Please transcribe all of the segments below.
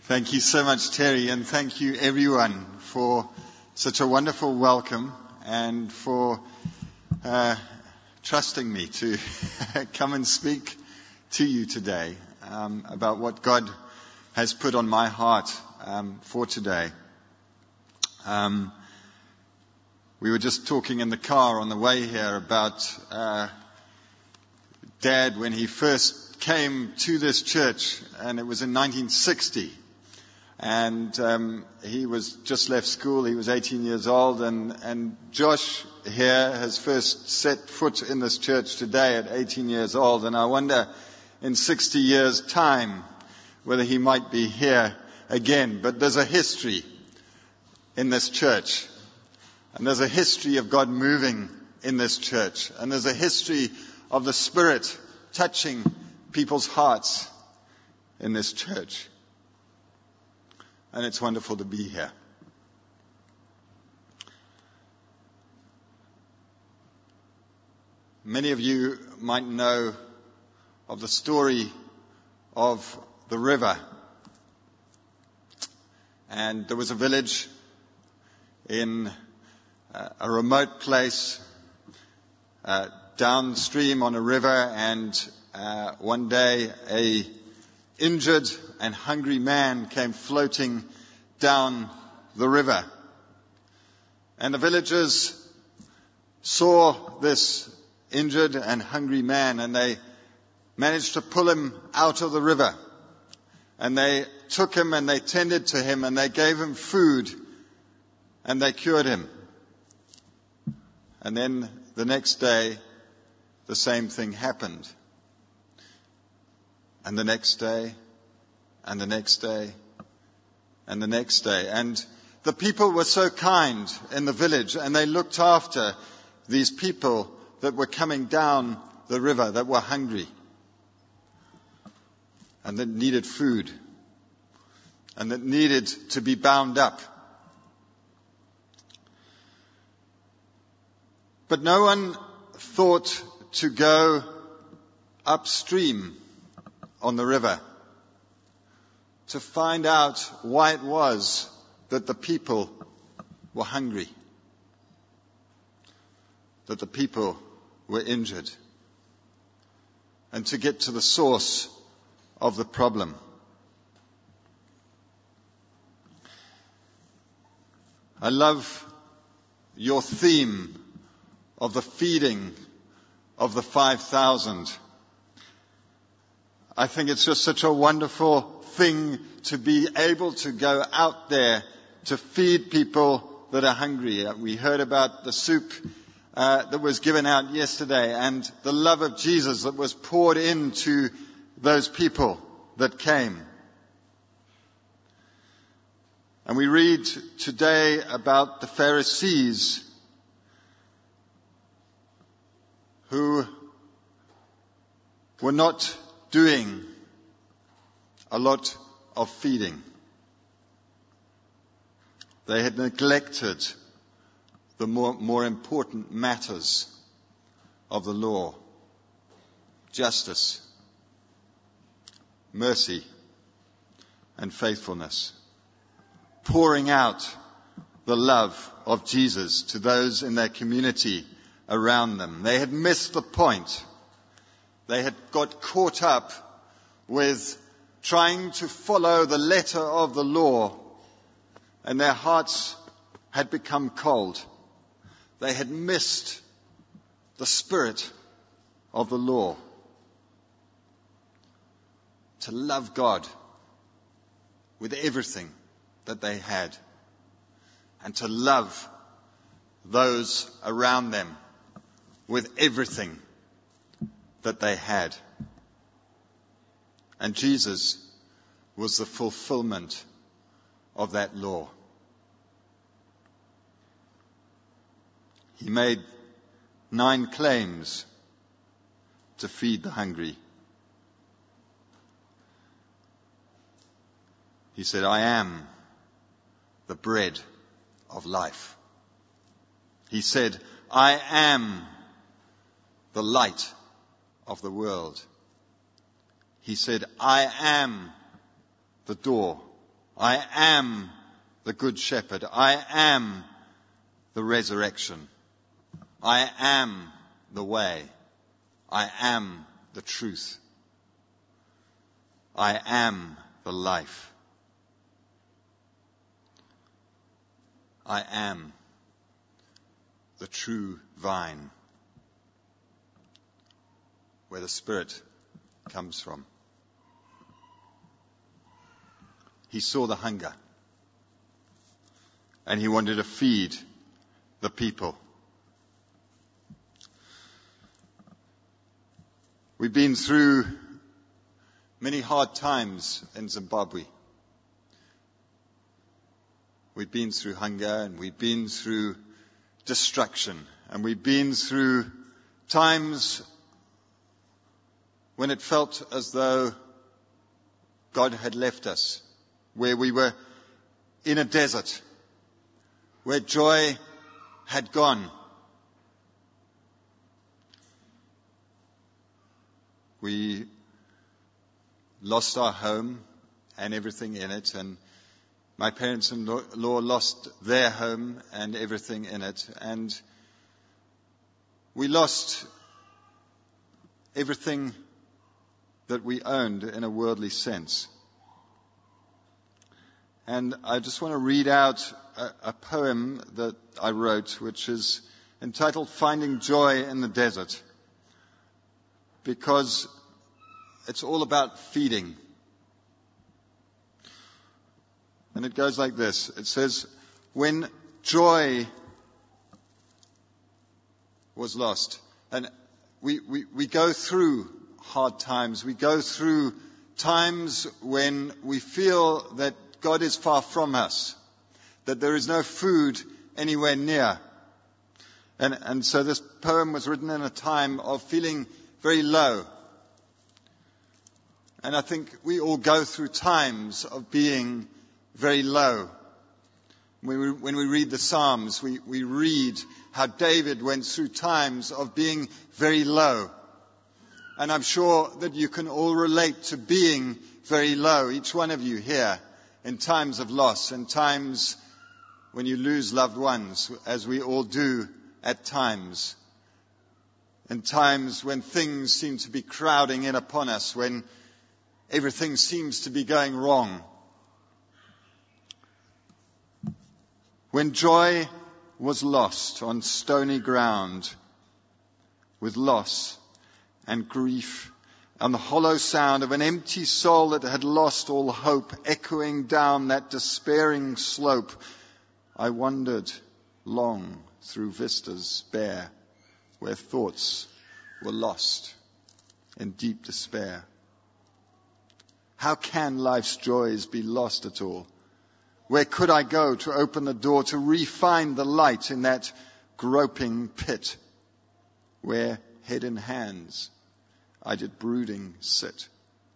Thank you so much, Terry, and thank you everyone for such a wonderful welcome and for trusting me to come and speak to you today about what God has put on my heart for today. We were just talking in the car on the way here about Dad when he first came to this church, and it was in 1960. And he was just left school. He was 18 years old, and Josh here has first set foot in this church today at 18 years old. And I wonder in 60 years' time whether he might be here again. But there's a history in this church, and there's a history of God moving in this church, and there's a history of the Spirit touching people's hearts in this church. And it's wonderful to be here. Many of you might know of the story of the river. And there was a village in a remote place downstream on a river, and one day a injured and hungry man came floating down the river. And the villagers saw this injured and hungry man, and they managed to pull him out of the river. And they took him and they tended to him and they gave him food and they cured him. And then the next day, the same thing happened. And the next day, and the next day, and the next day. And the people were so kind in the village, and they looked after these people that were coming down the river, that were hungry, and that needed food, and that needed to be bound up. But no one thought to go upstream on the river to find out why it was that the people were hungry, that the people were injured, and to get to the source of the problem. I love your theme of the feeding of the 5,000. I think it's just such a wonderful thing to be able to go out there to feed people that are hungry. We heard about the soup that was given out yesterday, and the love of Jesus that was poured into those people that came. And we read today about the Pharisees who were not doing a lot of feeding. They had neglected the more important matters of the law: justice, mercy, and faithfulness, pouring out the love of Jesus to those in their community around them. They had missed the point. They had got caught up with trying to follow the letter of the law, and their hearts had become cold. They had missed the spirit of the law. To love God with everything that they had, and to love those around them with everything that they had. And Jesus was the fulfillment of that law. He made 9 claims to feed the hungry. He said, "I am the bread of life." He said, "I am the light of the world." He said, "I am the door I am the good shepherd. I am the resurrection. I am the way. I am the truth. I am the life. I am the true vine, where the Spirit comes from. He saw the hunger, and he wanted to feed the people. We've been through many hard times in Zimbabwe. We've been through hunger, and we've been through destruction, and we've been through times when it felt as though God had left us, where we were in a desert, where joy had gone. We lost our home and everything in it, and my parents-in-law lost their home and everything in it, and we lost everything that we owned in a worldly sense. And I just want to read out a poem that I wrote, which is entitled Finding Joy in the Desert, because it's all about feeding. And it goes like this. It says, when joy was lost, and we go through hard times, we go through times when we feel that God is far from us, that there is no food anywhere near. And so this poem was written in a time of feeling very low. And I think we all go through times of being very low. When we read the Psalms, we read how David went through times of being very low. And I'm sure that you can all relate to being very low, each one of you here, in times of loss, in times when you lose loved ones, as we all do at times, in times when things seem to be crowding in upon us, when everything seems to be going wrong. When joy was lost on stony ground, with loss and grief and the hollow sound of an empty soul that had lost all hope echoing down that despairing slope, I wandered long through vistas bare, where thoughts were lost in deep despair. How can life's joys be lost at all? Where could I go to open the door to re-find the light in that groping pit, where head in hands I did brooding sit?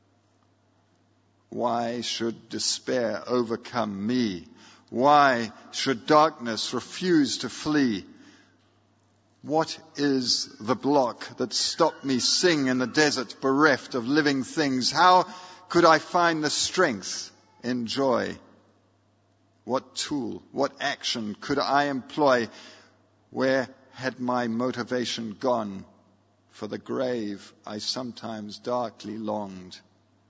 Why should despair overcome me? Why should darkness refuse to flee? What is the block that stopped me sing in the desert bereft of living things? How could I find the strength in joy? What tool, what action could I employ? Where had my motivation gone? For the grave I sometimes darkly longed.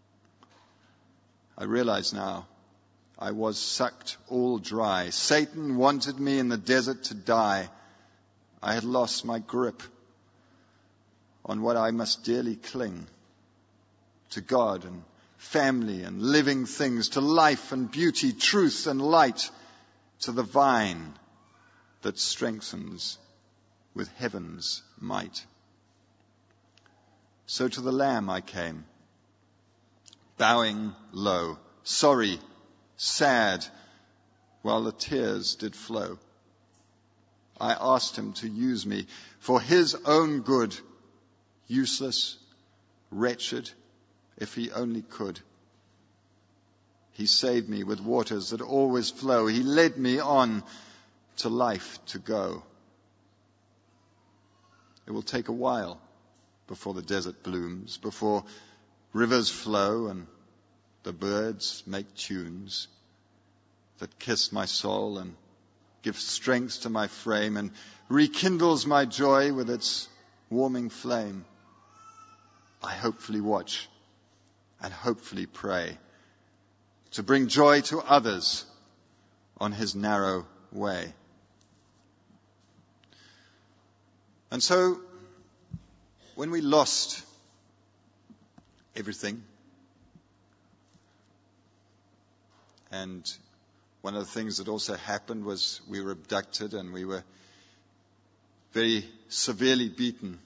I realize now I was sucked all dry. Satan wanted me in the desert to die. I had lost my grip on what I must dearly cling to, God and family and living things, to life and beauty, truth and light, to the vine that strengthens with heaven's might. So to the Lamb I came, bowing low, sorry, sad, while the tears did flow. I asked him to use me for his own good, useless, wretched, if he only could. He saved me with waters that always flow. He led me on to life to go. It will take a while before the desert blooms, before rivers flow and the birds make tunes. that kiss my soul and gives strength to my frame and rekindles my joy with its warming flame. I hopefully watch and hopefully pray to bring joy to others on his narrow way. And so, when we lost everything, and one of the things that also happened was we were abducted and we were very severely beaten.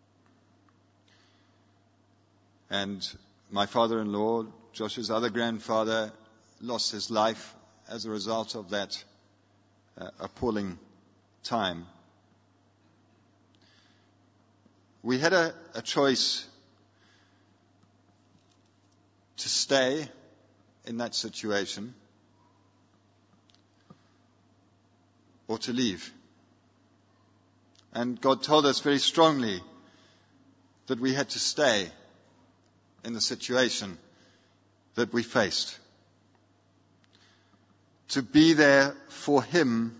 And my father-in-law, Josh's other grandfather, lost his life as a result of that appalling time. We had a choice to stay in that situation or to leave. And God told us very strongly that we had to stay in the situation that we faced. To be there for him,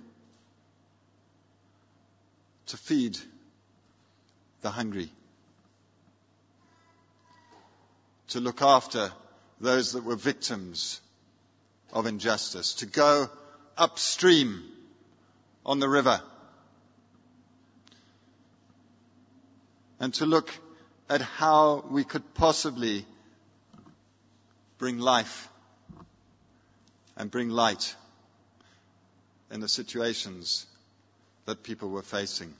to feed the hungry, to look after those that were victims of injustice, to go upstream on the river, and to look at how we could possibly bring life and bring light in the situations that people were facing.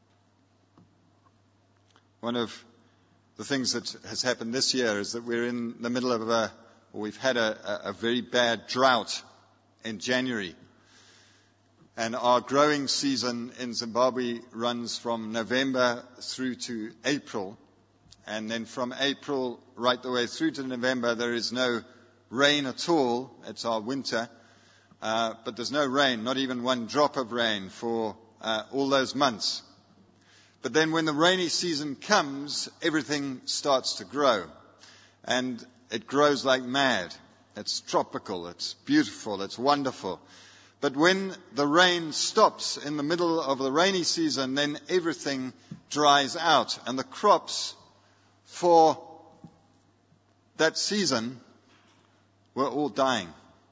One of the things that has happened this year is that we're in the middle of we've had a very bad drought in January. And our growing season in Zimbabwe runs from November through to April. And then from April right the way through to November, there is no rain at all. It's our winter. But there's no rain, not even one drop of rain for all those months. But then when the rainy season comes, everything starts to grow. And it grows like mad. It's tropical, it's beautiful, it's wonderful. But when the rain stops in the middle of the rainy season, then everything dries out. And the crops for that season were all dying.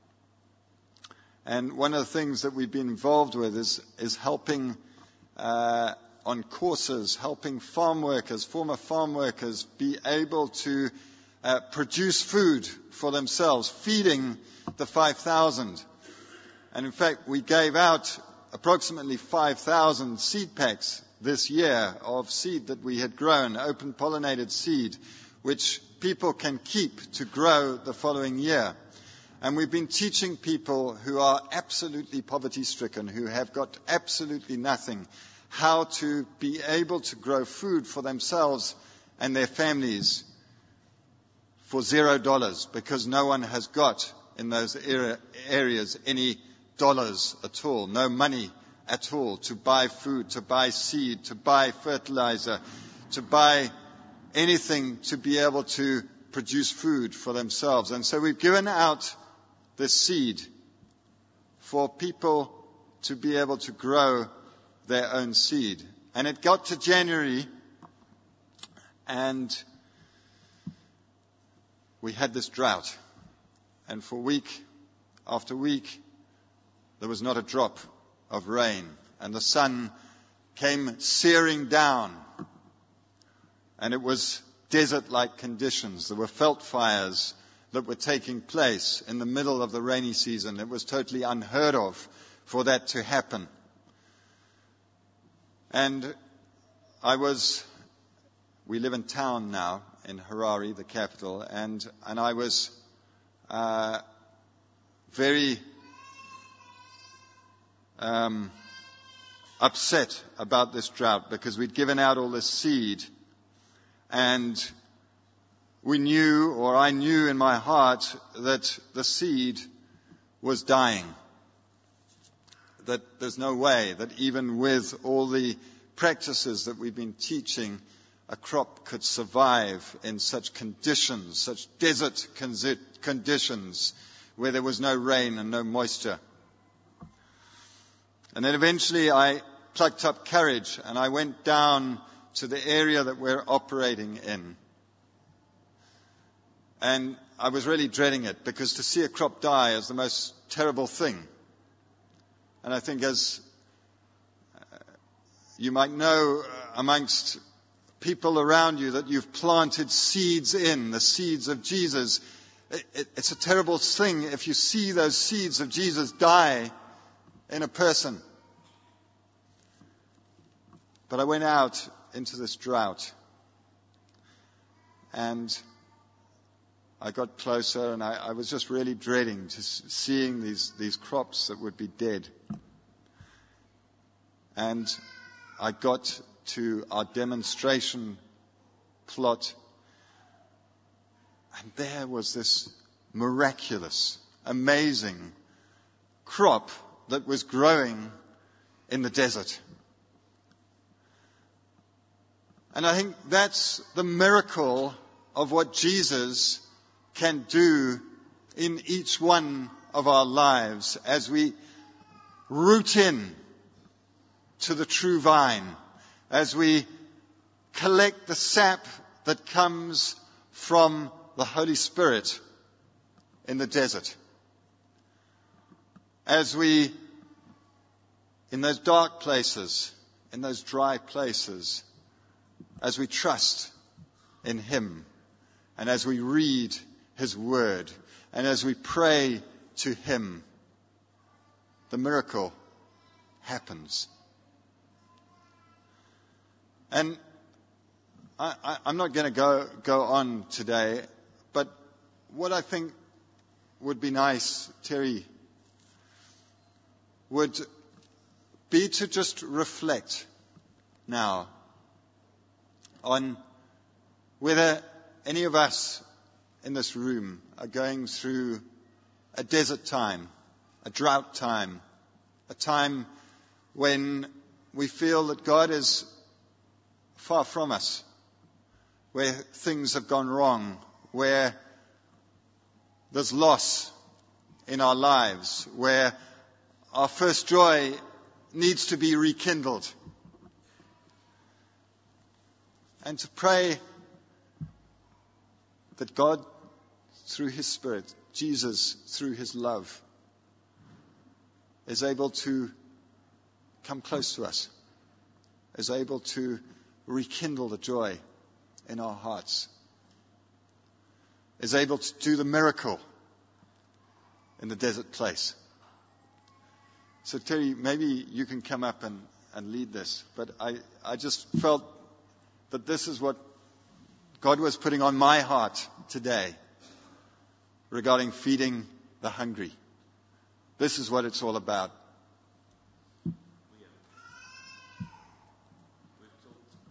And one of the things that we've been involved with is helping on courses, helping farm workers, former farm workers, be able to produce food for themselves, feeding the 5,000. And in fact, we gave out approximately 5,000 seed packs this year of seed that we had grown, open pollinated seed, which people can keep to grow the following year. And we've been teaching people who are absolutely poverty-stricken, who have got absolutely nothing, how to be able to grow food for themselves and their families for $0, because no one has got in those areas any dollars at all, no money at all to buy food, to buy seed, to buy fertilizer, to buy anything to be able to produce food for themselves. And so we've given out this seed for people to be able to grow their own seed. And it got to January, and we had this drought. And for week after week, there was not a drop of rain. And the sun came searing down. And it was desert-like conditions. There were veld fires that were taking place in the middle of the rainy season. It was totally unheard of for that to happen. And we live in town now, in Harare, the capital, and I was very upset about this drought, because we'd given out all this seed, and I knew in my heart that the seed was dying. That there's no way that even with all the practices that we've been teaching, a crop could survive in such conditions, such desert conditions, where there was no rain and no moisture. And then eventually I plucked up courage and I went down to the area that we're operating in. And I was really dreading it, because to see a crop die is the most terrible thing. And I think, as you might know, amongst people around you that you've planted seeds in, the seeds of Jesus, it's a terrible thing if you see those seeds of Jesus die in a person. But I went out into this drought, and I got closer, and I was just really dreading seeing these crops that would be dead. And I got to our demonstration plot, and there was this miraculous, amazing crop that was growing in the desert. And I think that's the miracle of what Jesus can do in each one of our lives as we root in to the true vine, as we collect the sap that comes from the Holy Spirit in the desert. As we, in those dark places, in those dry places, as we trust in Him, and as we read His Word, and as we pray to Him, the miracle happens. And I'm not going to go on today, but what I think would be nice, Terry, would be to just reflect now on whether any of us in this room are going through a desert time, a drought time, a time when we feel that God is far from us, where things have gone wrong, where there's loss in our lives, where our first joy needs to be rekindled. And to pray that God, through His Spirit, Jesus, through His love, is able to come close to us, is able to rekindle the joy in our hearts, is able to do the miracle in the desert place. So Terry, maybe you can come up and lead this, but I just felt that this is what God was putting on my heart today regarding feeding the hungry. This is what it's all about.